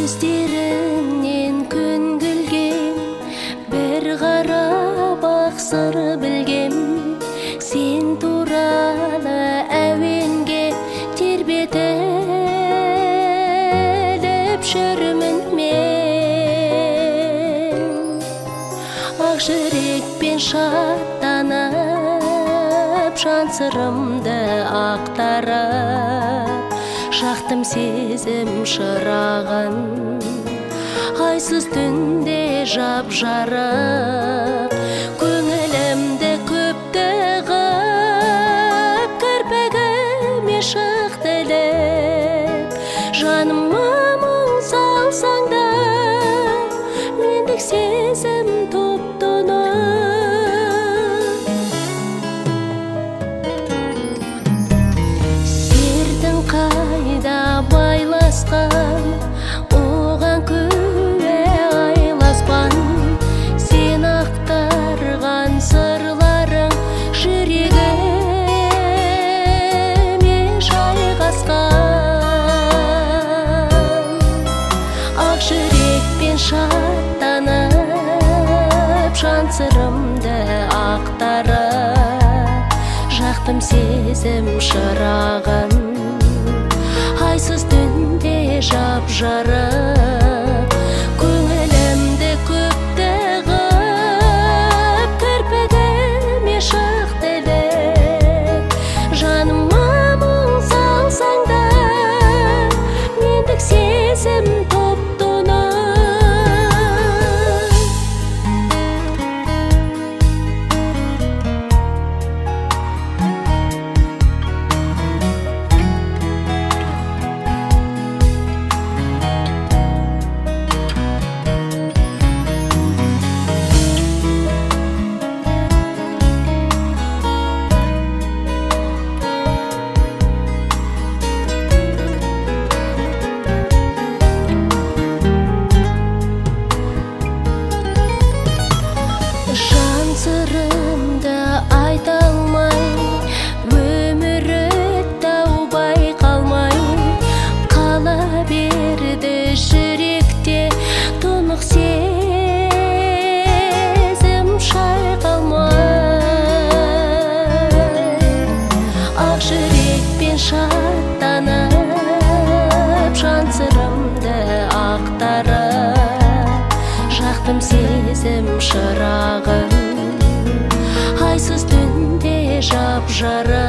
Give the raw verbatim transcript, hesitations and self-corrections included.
Көздеріңнен күн күлгем, бір қарап ақ сыр білгем. Сен туралы әуенге тербетіліп жүрмін мен. Ақ жүрекпен шаттанып, жан сырымды ақтарып, жақтым сезім шырағын. Айсыз түнде жап-жарық, көңілімді көпті ғып, кірпігіме шықтылып. Жаныма мұң салсаң да, мендік сезім топ-тоны. Сердің қайда байласқан, оған күле айласпан. Сен ақтарған сырларың жүрегіме жайғасқан. Ақ жүрекпен шаттанып, жан сырымды ақтарып, жақтым сезім шырағын. Айсыз түнде жап-жарық, көңілімді көпті ғып, кірпігіме шықтылып. Жаныма мұң салсаң да, мендік сезім топ-тоны. Жан сырымды айта алмай, өмір таубай қалмай, қала берді жүректе тұнық сезім шайқалмай. Ақ жүрекпен шаттанып, жан сырымды ақтарып, жақтым сезім шырағын. Айсыз түнде жап-жарық,